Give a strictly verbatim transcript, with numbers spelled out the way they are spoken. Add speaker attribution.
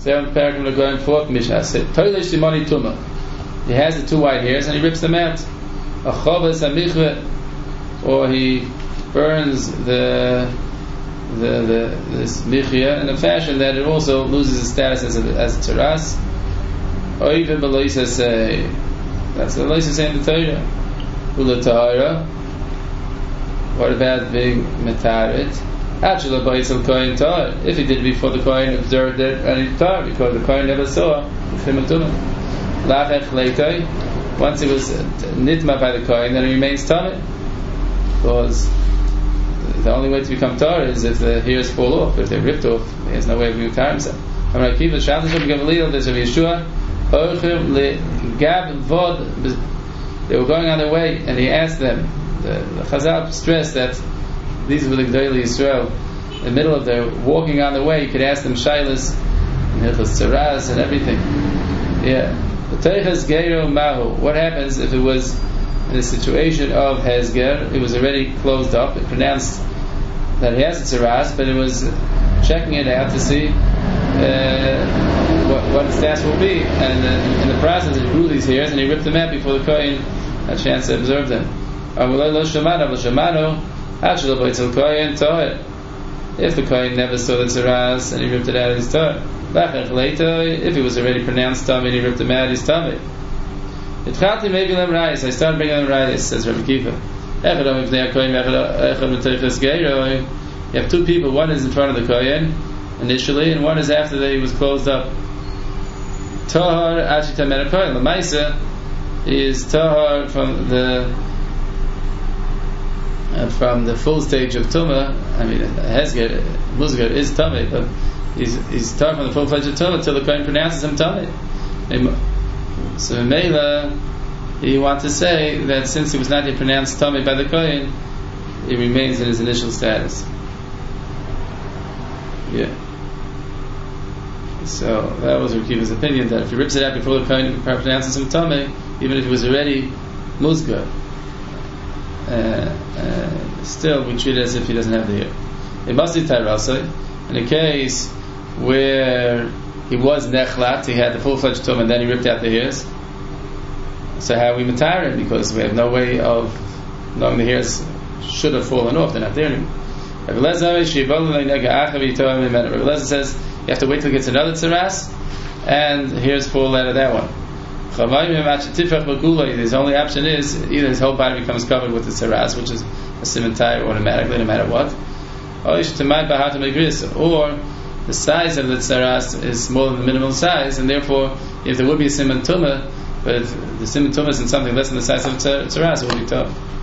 Speaker 1: Seven paragraph of going fourth Mishnah said, Toilish Dimoni Tuma. He has the two white hairs and he rips them out. A Chavas Amichve, or he burns the the the this Michya in a fashion that it also loses its status as a as a Tzaras. Or even Beloisa say, that's the Beloisa saying the Torah. Ula Tahara. What about being Metarit? Actually, if he did it before the Kohen observed it, and he thought because the Kohen never saw once he was nitma by the Kohen, then he remains tamid. Because the only way to become tar is if the hairs fall off. If they're ripped off, he has no way of being tar himself. I'm going to keep the Shabbat Gamaliel. There's a Yeshua. They were going on their way, and he asked them. The, the Chazal stressed that these were the G'dayli Yisrael. In the middle of their walking on the way, you could ask them Shailas, Hilchos Tzaras, and everything. Yeah. Teichas Geiro Mahu. What happens if it was in a situation of Hezger? It was already closed up. It pronounced that he has a Tzaras, but it was checking it out to see uh, what, what the status will be. And uh, in the process, he grew these hairs and he ripped them out before the Kohen had a chance to observe them. If the Kohen never saw the Tzaras and he ripped it out of his tongue, if it was already pronounced tummy and he ripped them out of his tummy, I started bringing them rice, says Rabbi Kiva. You have two people, one is in front of the Kohen initially, and one is after that he was closed up. Tahar Achitamen Kohen. Lamaisa is Tahar from the Uh, from the full stage of Tumah. I mean, Hezger, Musgar is Tumah, but he's he's talking from the full fledged of Tumah until the Kohen pronounces him Tumah. So in Mela, he wants to say that since he was not yet pronounced Tumah by the Kohen, he remains in his initial status. Yeah. So that was Rav Kiva's opinion, that if he rips it out before the Kohen pronounces him Tumah, even if he was already Musgar, Uh, uh, still we treat it as if he doesn't have the hair. It must be Tairasa. In a case where he was Nechlat, he had the full-fledged tum and then he ripped out the hairs. So how are we matar him? Because we have no way of knowing the hairs should have fallen off, they're not there anymore. Rabbi Eliezer says you have to wait till he gets another tzaras and the hairs fall out of that one. His only option is either his whole body becomes covered with the tzaras, which is a siman tire automatically, no matter what, or the size of the tzaras is more than the minimum size, and therefore, if there would be a siman tumah, but if the siman tumah is in something less than the size of the tzaras, it would be tough.